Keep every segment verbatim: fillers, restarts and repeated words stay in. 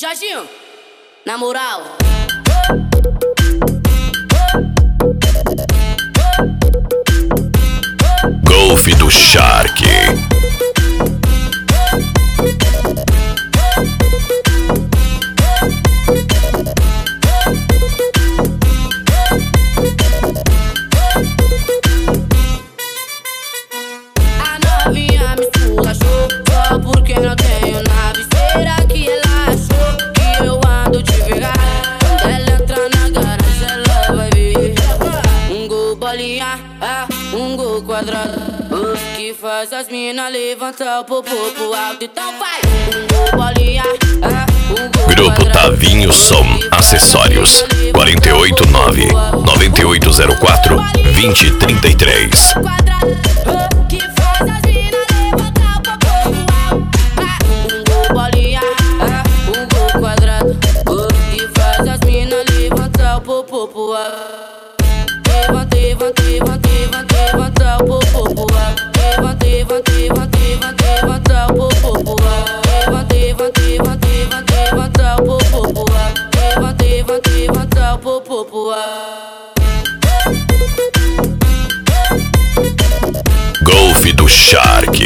Jorginho, na moral. Golf do Shark. A novinha me esculachou só porque não tenho nave. Será que ela achou que eu ando devagar? Quando ela entrar na garagem ela vai ver um gol bolinha, ah, um gol quadrado, oh, que faz as mina levantar o popô pro alto. Então vai! Um gol bolinha, ah, um gol Grupo quadrado, Tavinho Som Acessórios quatro oito nove, nove oito zero quatro, dois zero três três. que faz as mina levantar o popô pro alto. Ah, um gol bolinha, ah, um gol quadrado, oh, que faz as mina levantar o popô pro alto. Levanta, levanta, levanta, levanta, levanta o popô pro alto. Levanta, levanta, levanta, levanta, levanta o popô pro alto. Levanta, levanta, levanta, levanta, levanta o popô pro alto. Levanta, levanta, levanta o popô pro alto. Golf do Shark.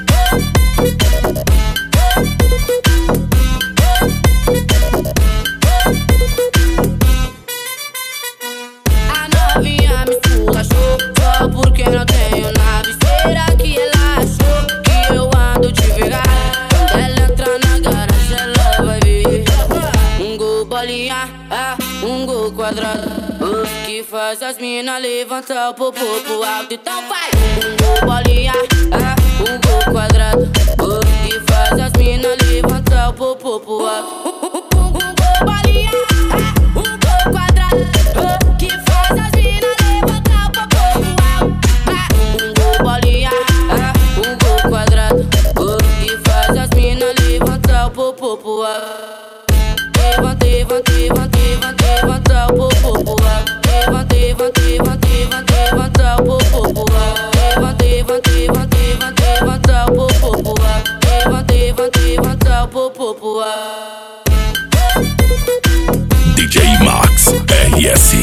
A novinha me esculachou só porque não tenho nave. Será que ela achou que eu ando devagar? Quando ela entrar na garagem ela vai ver um gol bolinha, ah, um gol quadrado, oh, que faz as mina levantar o popô pro alto. Então vai! Um gol bolinha, ah, um gol quadrado, oh, que faz as mina levantar o popô pro alto. Um gol bolinha, ah, um gol quadrado, oh, que faz as mina levantar o popô pro alto. Ah, um gol bolinha, ah, um gol quadrado, oh, que faz as mina levantar o popô pro alto. Levanta, levanta, levanta, levanta, levanta o popô pro alto. Levanta, levanta, levanta, levanta, levanta o popô pro alto. Levanta, levanta, levanta, levanta, levanta o popô pro alto. Levanta, levanta, levanta o popô pro alto. D J Max R S